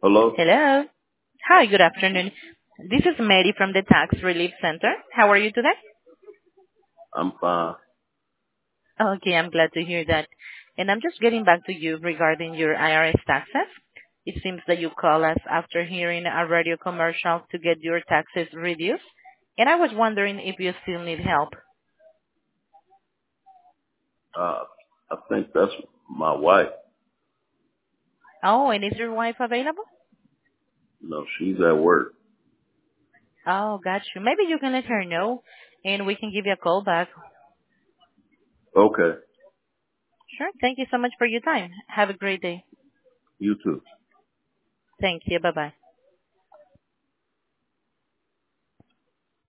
Hello? Hello. Hi, good afternoon. This is Mary from the Tax Relief Center. How are you today? I'm fine. Okay, I'm glad to hear that. And I'm just getting back to you regarding your IRS taxes. It seems that you call us after hearing a radio commercial to get your taxes reduced. And I was wondering if you still need help. Uh, I think that's my wife. Oh, and is your wife available? No, she's at work. Oh, got you. Maybe you can let her know and we can give you a call back. Okay. Sure. Thank you so much for your time. Have a great day. You too. Thank you. Bye-bye.